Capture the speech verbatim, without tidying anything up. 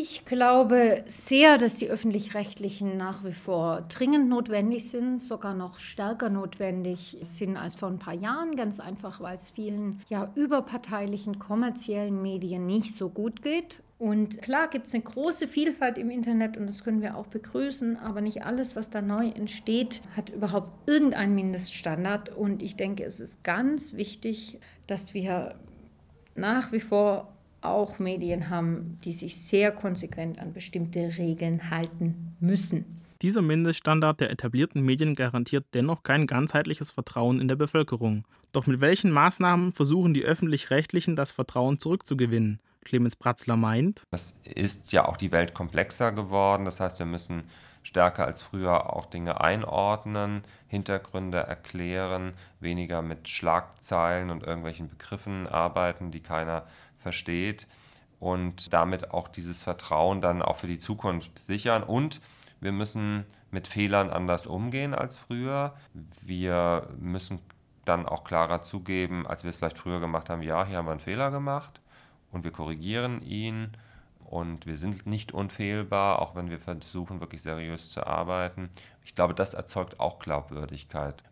Ich glaube sehr, dass die Öffentlich-Rechtlichen nach wie vor dringend notwendig sind, sogar noch stärker notwendig sind als vor ein paar Jahren, ganz einfach, weil es vielen ja überparteilichen kommerziellen Medien nicht so gut geht. Und klar gibt es eine große Vielfalt im Internet und das können wir auch begrüßen, aber nicht alles, was da neu entsteht, hat überhaupt irgendeinen Mindeststandard. Und ich denke, es ist ganz wichtig, dass wir nach wie vor auch Medien haben, die sich sehr konsequent an bestimmte Regeln halten müssen. Dieser Mindeststandard der etablierten Medien garantiert dennoch kein ganzheitliches Vertrauen in der Bevölkerung. Doch mit welchen Maßnahmen versuchen die Öffentlich-Rechtlichen, das Vertrauen zurückzugewinnen? Clemens Pratzler meint: Es ist ja auch die Welt komplexer geworden. Das heißt, wir müssen stärker als früher auch Dinge einordnen, Hintergründe erklären, weniger mit Schlagzeilen und irgendwelchen Begriffen arbeiten, die keiner versteht, und damit auch dieses Vertrauen dann auch für die Zukunft sichern. Und wir müssen mit Fehlern anders umgehen als früher. Wir müssen dann auch klarer zugeben, als wir es vielleicht früher gemacht haben: Ja, hier haben wir einen Fehler gemacht und wir korrigieren ihn und wir sind nicht unfehlbar, auch wenn wir versuchen, wirklich seriös zu arbeiten. Ich glaube, das erzeugt auch Glaubwürdigkeit.